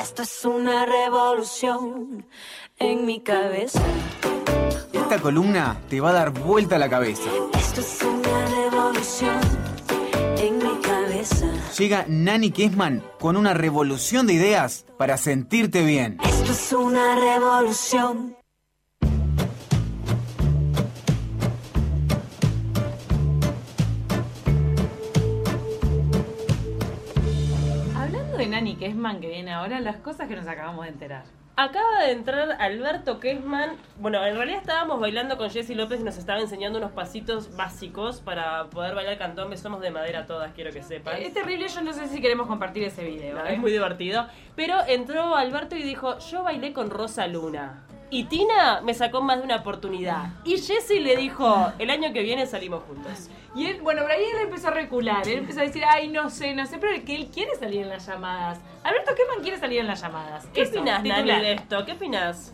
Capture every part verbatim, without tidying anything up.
Esto es una revolución en mi cabeza. Esta columna te va a dar vuelta a la cabeza. Esto es una revolución en mi cabeza. Llega Nani Kessman con una revolución de ideas para sentirte bien. Esto es una revolución. Hablando de Nani Kessman, que viene ahora, las cosas que nos acabamos de enterar. Acaba de entrar Alberto Kessman. Bueno, en realidad estábamos bailando con Jessy López y nos estaba enseñando unos pasitos básicos para poder bailar candombe. Somos de madera todas, quiero que sepan. Es terrible, yo no sé si queremos compartir ese video. No, ¿eh? es muy divertido. Pero entró Alberto y dijo, yo bailé con Rosa Luna. Y Tina me sacó más de una oportunidad. Y Jessy le dijo, el año que viene salimos juntos. Y él, bueno, por ahí él empezó a recular. Él empezó a decir, ay, no sé, no sé, pero que él quiere salir en las llamadas. Alberto Kessman quiere salir en las llamadas. ¿Qué Eso, opinás, titular. Nani, de esto? ¿Qué opinás?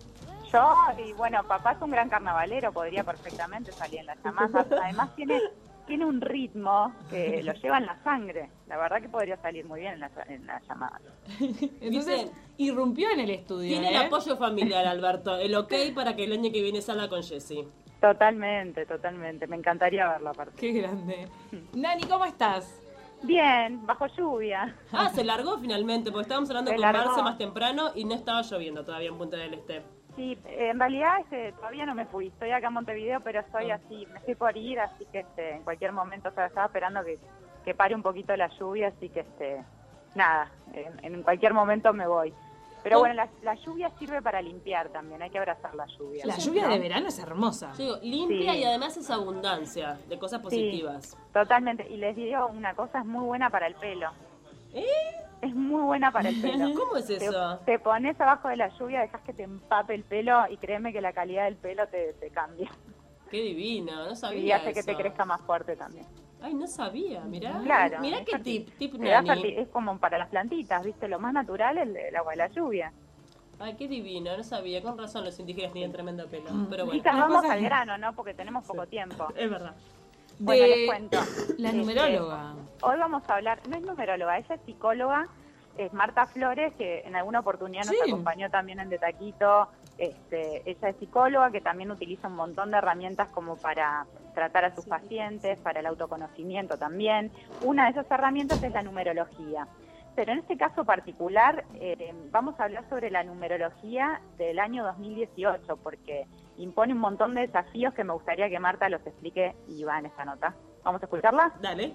Yo, y bueno, papá es un gran carnavalero, podría perfectamente salir en las llamadas. Además tiene tiene un ritmo que lo lleva en la sangre. La verdad que podría salir muy bien en las en la llamadas. Entonces, Dicen, irrumpió en el estudio. tiene ¿eh? el apoyo familiar, Alberto. El ok para que el año que viene salga con Jessy. Totalmente, totalmente. Me encantaría verlo aparte. Qué grande. Nani, ¿cómo estás? Bien, bajo lluvia. Ah, se largó finalmente, porque estábamos hablando Se con largó. Marce más temprano y no estaba lloviendo todavía en Punta del Este. Sí, en realidad este, todavía no me fui. Estoy acá en Montevideo, pero estoy así, me estoy por ir, así que este, en cualquier momento, o sea, estaba esperando que, que pare un poquito la lluvia, así que este, nada, en, en cualquier momento me voy. Pero bueno, la, la lluvia sirve para limpiar también, hay que abrazar la lluvia. La lluvia de verano es hermosa. Yo digo, limpia Sí. y además es abundancia de cosas positivas. Sí, totalmente. Y les digo una cosa, es muy buena para el pelo. ¿Eh? Es muy buena para el pelo. ¿Cómo es Te, eso? te pones abajo de la lluvia, dejas que te empape el pelo y créeme que la calidad del pelo te, te cambia. Qué divino, no sabía Y hace que eso. te crezca más fuerte también. Ay, no sabía, mirá. Claro. Mirá es qué ferti- tip, tip te da Nani. ferti- Es como para las plantitas, ¿viste? Lo más natural es el, el agua de la lluvia. Ay, qué divino, no sabía. Con razón los indígenas tenían tremendo pelo. Mm. Pero Chicas, bueno, Una vamos cosa al que- grano, ¿no? Porque tenemos poco tiempo. es verdad. Bueno, De les cuento. La Este, numeróloga. Hoy vamos a hablar, no es numeróloga, ella es psicóloga, es Marta Flores, que en alguna oportunidad nos Sí. acompañó también en De Taquito. Este, ella es psicóloga que también utiliza un montón de herramientas como para tratar a sus pacientes, para el autoconocimiento también. Una de esas herramientas es la numerología. Pero en este caso particular eh, vamos a hablar sobre la numerología del año dos mil dieciocho, porque impone un montón de desafíos que me gustaría que Marta los explique y va en esta nota. ¿Vamos a escucharla? Dale.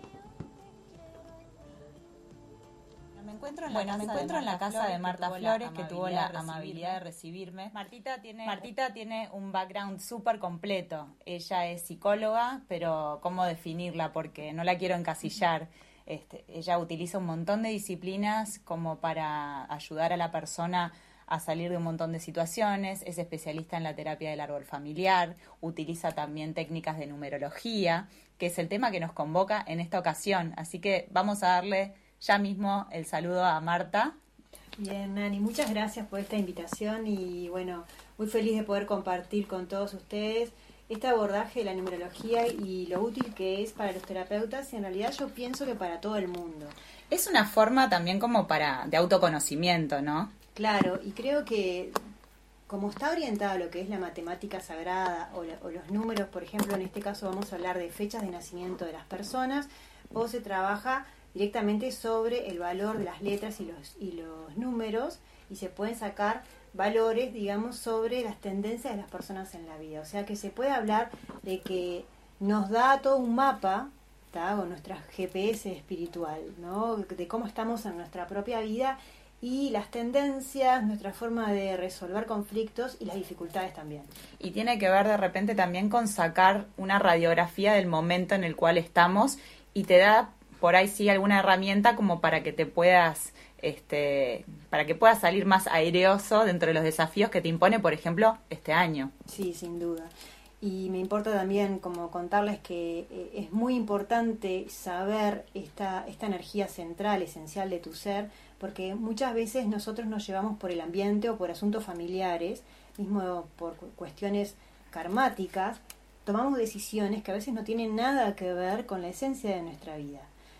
Me encuentro en la, bueno, casa, me encuentro de en la casa de Marta Flores, que tuvo la amabilidad de recibirme. Martita tiene, Martita tiene un background súper completo. Ella es psicóloga, pero ¿cómo definirla? Porque no la quiero encasillar. Este, ella utiliza un montón de disciplinas como para ayudar a la persona a salir de un montón de situaciones. Es especialista en la terapia del árbol familiar, utiliza también técnicas de numerología, que es el tema que nos convoca en esta ocasión. Así que vamos a darle ya mismo el saludo a Marta. Bien, Nani, muchas gracias por esta invitación y bueno, muy feliz de poder compartir con todos ustedes este abordaje de la numerología y lo útil que es para los terapeutas y en realidad yo pienso que para todo el mundo. Es una forma también como para de autoconocimiento, ¿no? Claro, y creo que como está orientada a lo que es la matemática sagrada o, la, o los números, por ejemplo, en este caso vamos a hablar de fechas de nacimiento de las personas, o se trabaja directamente sobre el valor de las letras y los, y los números y se pueden sacar valores, digamos, sobre las tendencias de las personas en la vida. O sea que se puede hablar de que nos da todo un mapa, ¿tá? O nuestra G P S espiritual, ¿no? De cómo estamos en nuestra propia vida y las tendencias, nuestra forma de resolver conflictos y las dificultades también. Y tiene que ver de repente también con sacar una radiografía del momento en el cual estamos y te da por ahí sí alguna herramienta como para que te puedas, este, para que puedas salir más aireoso dentro de los desafíos que te impone, por ejemplo, este año. Sí, sin duda. Y me importa también como contarles que eh, es muy importante saber esta, esta energía central, esencial de tu ser, porque muchas veces nosotros nos llevamos por el ambiente o por asuntos familiares, mismo por cu- cuestiones karmáticas, tomamos decisiones que a veces no tienen nada que ver con la esencia de nuestra vida.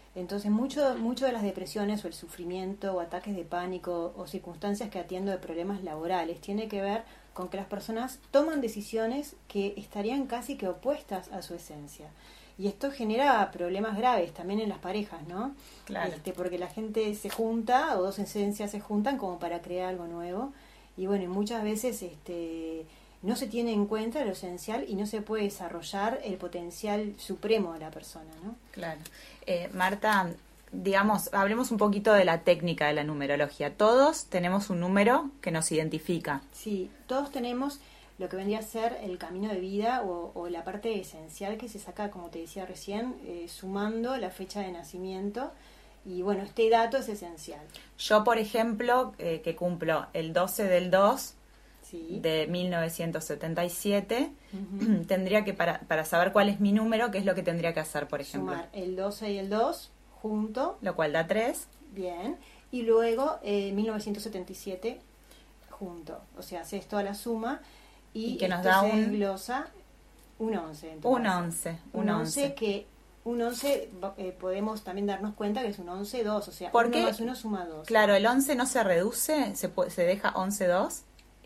Entonces, mucho, mucho de las depresiones o el sufrimiento o ataques de pánico o circunstancias que atiendo de problemas laborales tiene que ver con que las personas toman decisiones que estarían casi que opuestas a su esencia. Y esto genera problemas graves también en las parejas, ¿no? Claro. Este, porque la gente se junta, o dos esencias se juntan como para crear algo nuevo. Y bueno, y muchas veces este, no se tiene en cuenta lo esencial y no se puede desarrollar el potencial supremo de la persona, ¿no? Claro. Eh, Marta, digamos, hablemos un poquito de la técnica de la numerología. Todos tenemos un número que nos identifica. Sí, todos tenemos lo que vendría a ser el camino de vida o, o la parte esencial que se saca, como te decía recién, eh, sumando la fecha de nacimiento. Y bueno, este dato es esencial. Yo, por ejemplo, eh, que cumplo el doce del dos Sí. de mil novecientos setenta y siete, Uh-huh. tendría que, para, para saber cuál es mi número, ¿qué es lo que tendría que hacer, por ejemplo? Sumar el doce y el dos junto, Lo cual da tres. bien, y luego eh, mil novecientos setenta y siete junto. O sea, haces toda la suma y, Y que nos esto da se un- desglosa un once. en tu Un caso. once. Un Un once once. que un once eh, podemos también darnos cuenta que es un once dos, o sea, ¿Por uno qué? más uno suma dos. Claro, el once no se reduce, se, pu- se deja once dos.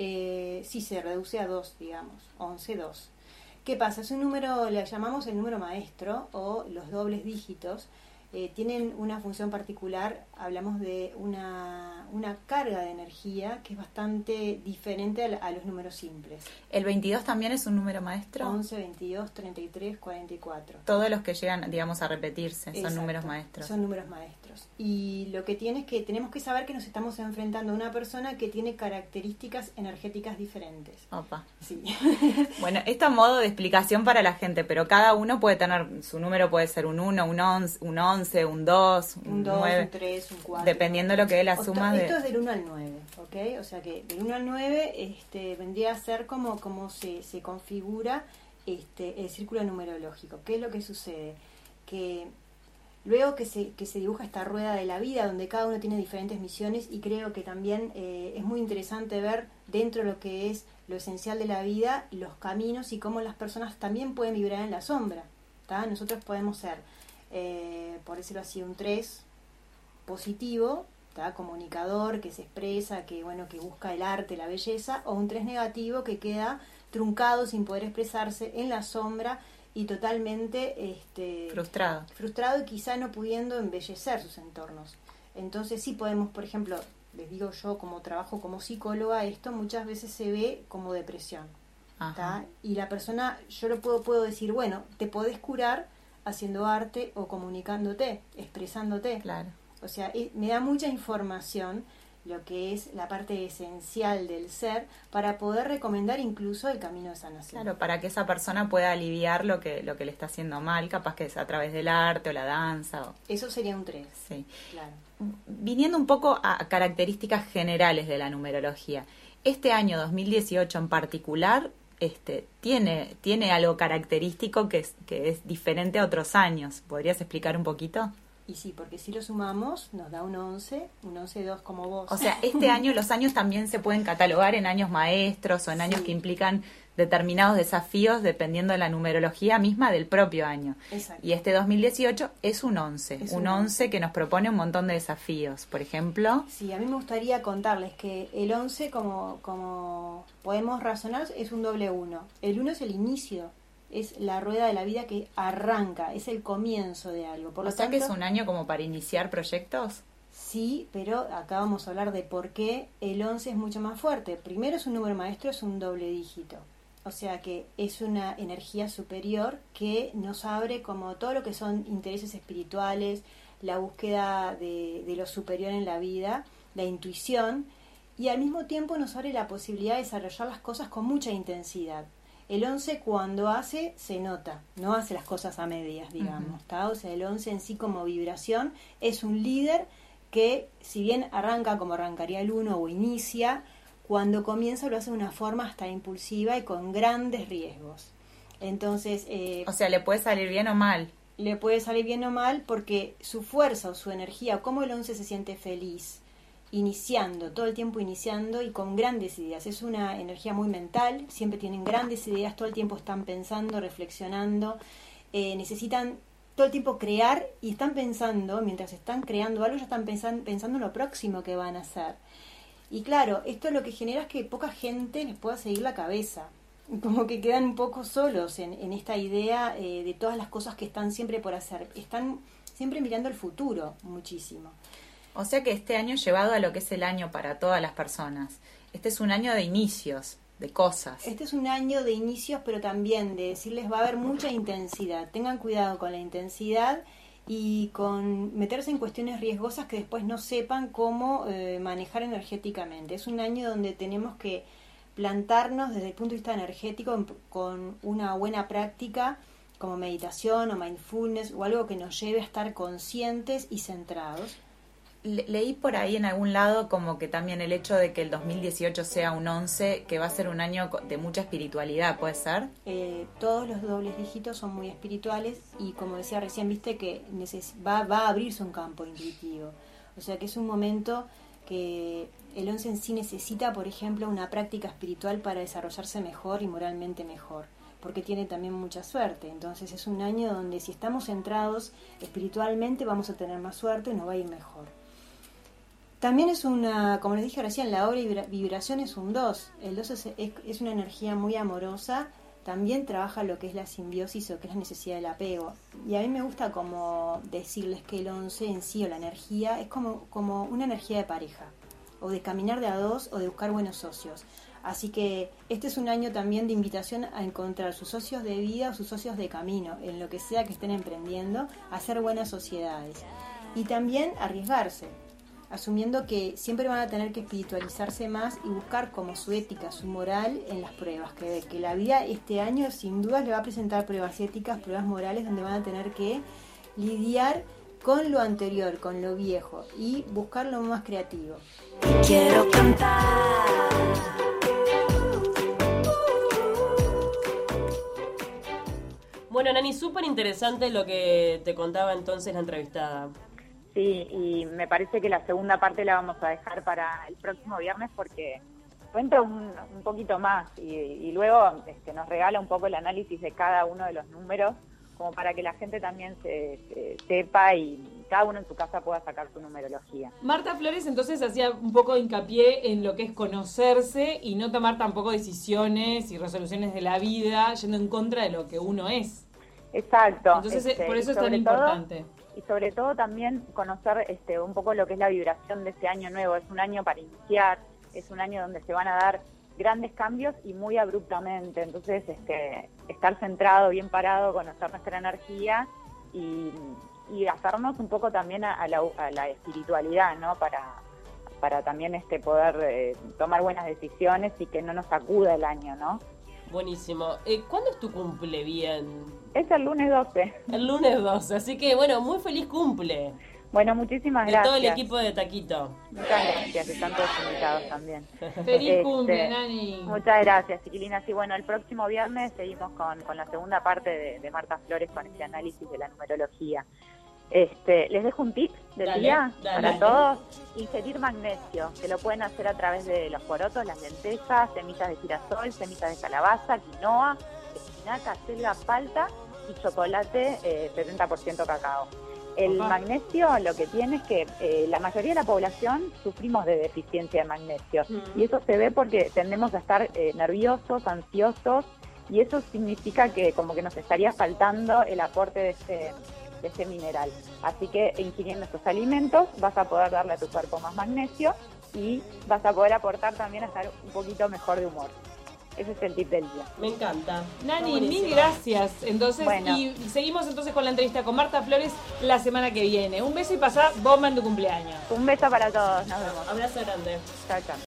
Eh, sí, se reduce a dos, digamos, once dos. ¿Qué pasa? Es un número, le llamamos el número maestro o los dobles dígitos. Eh, tienen una función particular, hablamos de una, una carga de energía que es bastante diferente a, la- a los números simples. ¿El veintidós también es un número maestro? once, veintidós, treinta y tres, cuarenta y cuatro. Todos los que llegan, digamos, a repetirse son Exacto, números maestros. Son números maestros. Y lo que tiene es que tenemos que saber que nos estamos enfrentando a una persona que tiene características energéticas diferentes. Opa. Sí. Bueno, esto a modo de explicación para la gente, pero cada uno puede tener, su número puede ser un uno, un once, un once, un dos, un, Un dos, nueve, un tres, un cuatro. dependiendo de lo que dé la O suma to- de... Esto es del uno al nueve, ¿ok? O sea que del uno al nueve este, vendría a ser como, como se, se configura este, el círculo numerológico. ¿Qué es lo que sucede? Que luego que se, que se dibuja esta rueda de la vida, donde cada uno tiene diferentes misiones, y creo que también eh, es muy interesante ver dentro de lo que es lo esencial de la vida, los caminos y cómo las personas también pueden vibrar en la sombra. ¿tá? Nosotros podemos ser, eh, por decirlo así, un tres positivo, ¿tá? Comunicador, que se expresa, que bueno, que busca el arte, la belleza, o un tres negativo que queda truncado sin poder expresarse en la sombra y totalmente este, Frustrado. frustrado y quizá no pudiendo embellecer sus entornos. Entonces sí podemos, por ejemplo, les digo yo como trabajo como psicóloga, esto muchas veces se ve como depresión. Ajá. ¿tá? Y la persona, yo lo puedo, puedo decir, bueno, te podés curar haciendo arte o comunicándote, expresándote. Claro. O sea, eh, me da mucha información lo que es la parte esencial del ser para poder recomendar incluso el camino de sanación. Claro, para que esa persona pueda aliviar lo que lo que le está haciendo mal, capaz que es a través del arte o la danza. O... Eso sería un tres, Sí. claro. Viniendo un poco a características generales de la numerología, este año dos mil dieciocho en particular este, tiene, tiene algo característico que es, que es diferente a otros años. ¿Podrías explicar un poquito? Y sí, porque si lo sumamos nos da un once, un once dos como vos. O sea, este año, los años también se pueden catalogar en años maestros o en años Sí. que implican determinados desafíos dependiendo de la numerología misma del propio año. Exacto. Y este dos mil dieciocho es un once, Es un un once que nos propone un montón de desafíos. Por ejemplo, Sí, a mí me gustaría contarles que el once, como, como podemos razonar, es un doble uno. El uno es el inicio, es la rueda de la vida que arranca, es el comienzo de algo. Por o lo sea que tanto, es un año como para iniciar proyectos. sí, pero acá vamos a hablar de por qué el once es mucho más fuerte. Primero es un número maestro, es un doble dígito. O sea que es una energía superior que nos abre como todo lo que son intereses espirituales, la búsqueda de, de lo superior en la vida, la intuición, y al mismo tiempo nos abre la posibilidad de desarrollar las cosas con mucha intensidad. El once cuando hace, se nota, no hace las cosas a medias, digamos. ¿tá? O sea, el once en sí como vibración es un líder que, si bien arranca como arrancaría el uno o inicia, cuando comienza lo hace de una forma hasta impulsiva y con grandes riesgos. Entonces, eh, O sea, le puede salir bien o mal. le puede salir bien o mal porque su fuerza o su energía, o cómo el once se siente feliz, iniciando, todo el tiempo iniciando y con grandes ideas. Es una energía muy mental, siempre tienen grandes ideas, todo el tiempo están pensando, reflexionando, eh, necesitan todo el tiempo crear y están pensando, mientras están creando algo, ya están pensan, pensando en lo próximo que van a hacer. Y claro, esto lo que genera es que poca gente les pueda seguir la cabeza. Como que quedan un poco solos en, en esta idea eh, de todas las cosas que están siempre por hacer. Están siempre mirando el futuro muchísimo. O sea que este año llevado a lo que es el año para todas las personas. Este es un año de inicios, de cosas. Este es un año de inicios, pero también de decirles va a haber mucha intensidad. Tengan cuidado con la intensidad y con meterse en cuestiones riesgosas que después no sepan cómo eh, manejar energéticamente. Es un año donde tenemos que plantarnos desde el punto de vista energético con una buena práctica como meditación o mindfulness o algo que nos lleve a estar conscientes y centrados. Le- leí por ahí en algún lado como que también el hecho de que el dos mil dieciocho sea un once, que va a ser un año co- de mucha espiritualidad, ¿puede ser? Eh, todos los dobles dígitos son muy espirituales y como decía recién, viste que neces- va, va a abrirse un campo intuitivo. O sea que es un momento que el once en sí necesita, por ejemplo, una práctica espiritual para desarrollarse mejor y moralmente mejor, porque tiene también mucha suerte. Entonces es un año donde si estamos centrados espiritualmente vamos a tener más suerte y nos va a ir mejor. También es una, como les dije recién, la obra y vibración es un dos. El dos es, es, es una energía muy amorosa, también trabaja lo que es la simbiosis o que es la necesidad del apego. Y a mí me gusta como decirles que el once en sí o la energía es como, como una energía de pareja, o de caminar de a dos o de buscar buenos socios. Así que este es un año también de invitación a encontrar sus socios de vida o sus socios de camino, en lo que sea que estén emprendiendo, a hacer buenas sociedades. Y también arriesgarse, asumiendo que siempre van a tener que espiritualizarse más y buscar como su ética, su moral en las pruebas, que, que la vida este año sin duda le va a presentar pruebas éticas, pruebas morales, donde van a tener que lidiar con lo anterior, con lo viejo, y buscar lo más creativo. Quiero cantar. Bueno, Nani, súper interesante lo que te contaba entonces la entrevistada. Sí, y me parece que la segunda parte la vamos a dejar para el próximo viernes porque cuenta un, un poquito más y, y luego este, nos regala un poco el análisis de cada uno de los números como para que la gente también se, se sepa y cada uno en su casa pueda sacar su numerología. Marta Flores entonces hacía un poco de hincapié en lo que es conocerse y no tomar tampoco decisiones y resoluciones de la vida yendo en contra de lo que uno es. Exacto. Entonces este, por eso es tan todo, importante. Y sobre todo también conocer este, un poco lo que es la vibración de ese año nuevo. Es un año para iniciar, es un año donde se van a dar grandes cambios y muy abruptamente. Entonces, este, estar centrado, bien parado, conocer nuestra energía y, y hacernos un poco también a, a, la, a la espiritualidad, ¿no? Para, para también este, poder eh, tomar buenas decisiones y que no nos sacuda el año, ¿no? Buenísimo. Eh, ¿Cuándo es tu cumple bien? Es el lunes doce. El lunes doce, así que bueno, muy feliz cumple. Bueno, muchísimas de gracias. todo el equipo de Taquito. Muchas gracias, están todos invitados también. Feliz Este, cumple, Nani. Muchas gracias, chiquilinas. Y bueno, el próximo viernes seguimos con, con la segunda parte de, de Marta Flores con este análisis de la numerología. Este, les dejo un tip del Dale, día dale. para todos. Ingerir magnesio, que lo pueden hacer a través de los porotos, las lentejas, semillas de girasol, semillas de calabaza, quinoa, espinaca, selga, palta y chocolate eh, setenta por ciento cacao. El Opa. magnesio lo que tiene es que eh, la mayoría de la población sufrimos de deficiencia de magnesio Mm. y eso se ve porque tendemos a estar eh, nerviosos, ansiosos y eso significa que como que nos estaría faltando el aporte de este, de este mineral. Así que ingiriendo estos alimentos vas a poder darle a tu cuerpo más magnesio y vas a poder aportar también a estar un poquito mejor de humor. Ese es el tip del día. Me encanta. Nani, Buenísimo. mil gracias. Entonces, Bueno. y seguimos entonces con la entrevista con Marta Flores la semana que viene. Un beso y pasá bomba en tu cumpleaños. Un beso para todos, nos vemos. Abrazo grande. Chao, chao.